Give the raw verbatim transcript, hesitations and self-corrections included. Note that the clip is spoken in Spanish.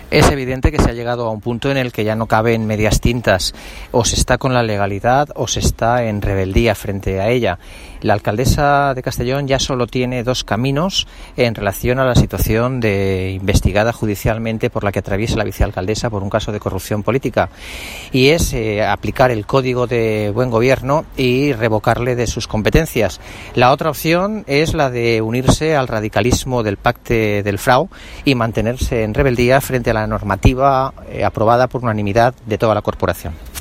Es evidente que se ha llegado a un punto en el que ya no caben medias tintas. O se está con la legalidad o se está en rebeldía frente a ella. La alcaldesa de Castellón ya solo tiene dos caminos en relación a la situación de investigada judicialmente por la que atraviesa la vicealcaldesa por un caso de corrupción política. Y es eh, aplicar el Código de Buen Gobierno y revocarle de sus competencias. La otra opción es la de unirse al radicalismo del Pacte del Frau y mantenerse en rebeldía frente a la normativa eh, aprobada por unanimidad de toda la corporación.